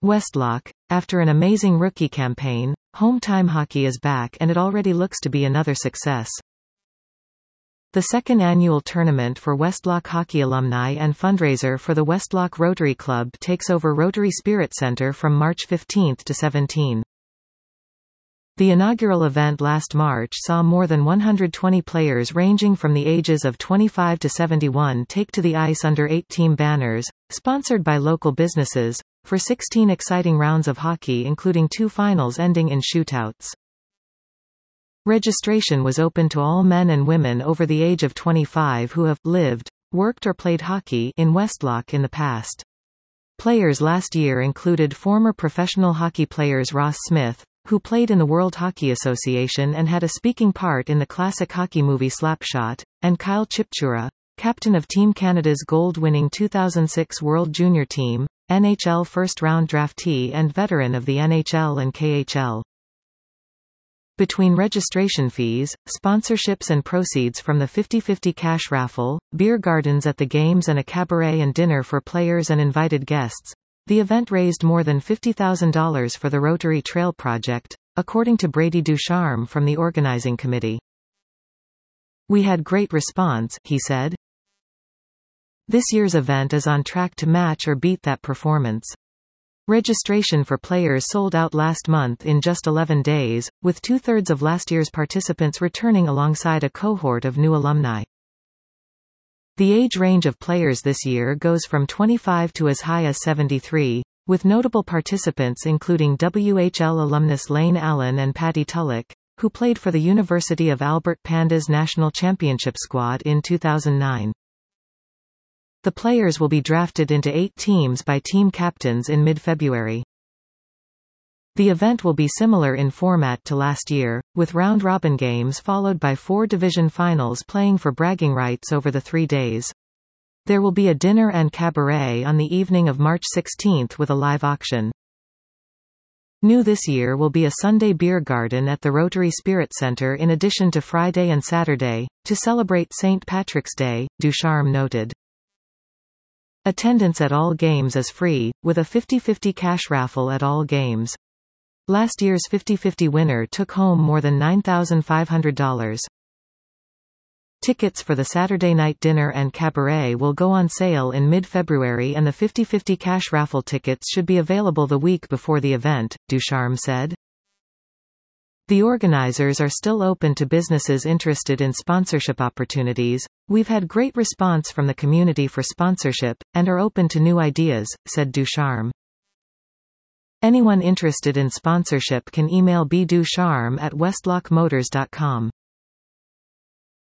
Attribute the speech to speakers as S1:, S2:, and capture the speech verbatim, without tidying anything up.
S1: Westlock, after an amazing rookie campaign, home time hockey is back and it already looks to be another success. The second annual tournament for Westlock hockey alumni and fundraiser for the Westlock Rotary Club takes over Rotary Spirit Center from March fifteenth to seventeenth. The inaugural event last March saw more than one hundred twenty players ranging from the ages of twenty-five to seventy-one take to the ice under eight team banners, sponsored by local businesses, for sixteen exciting rounds of hockey including two finals ending in shootouts. Registration was open to all men and women over the age of twenty-five who have lived, worked or played hockey in Westlock in the past. Players last year included former professional hockey players Ross Smith, who played in the World Hockey Association and had a speaking part in the classic hockey movie Slapshot, and Kyle Chipchura, captain of Team Canada's gold-winning two thousand six World Junior Team, N H L first-round draftee and veteran of the N H L and K H L. Between registration fees, sponsorships and proceeds from the fifty fifty cash raffle, beer gardens at the games and a cabaret and dinner for players and invited guests, the event raised more than fifty thousand dollars for the Rotary Trail Project, according to Brady Ducharme from the organizing committee. "We had great response," he said. "This year's event is on track to match or beat that performance." Registration for players sold out last month in just eleven days, with two-thirds of last year's participants returning alongside a cohort of new alumni. The age range of players this year goes from twenty-five to as high as seventy-three, with notable participants including W H L alumnus Lane Allen and Patty Tulloch, who played for the University of Albert Pandas national championship squad in two thousand nine. The players will be drafted into eight teams by team captains in mid-February. The event will be similar in format to last year, with round-robin games followed by four division finals playing for bragging rights over the three days. There will be a dinner and cabaret on the evening of March sixteenth with a live auction. New this year will be a Sunday beer garden at the Rotary Spirit Center in addition to Friday and Saturday, to celebrate Saint Patrick's Day, Ducharme noted. Attendance at all games is free, with a fifty fifty cash raffle at all games. Last year's fifty fifty winner took home more than nine thousand five hundred dollars. Tickets for the Saturday night dinner and cabaret will go on sale in mid-February and the fifty fifty cash raffle tickets should be available the week before the event, Ducharme said. The organizers are still open to businesses interested in sponsorship opportunities. "We've had great response from the community for sponsorship, and are open to new ideas," said Ducharme. Anyone interested in sponsorship can email b ducharme at westlock motors dot com.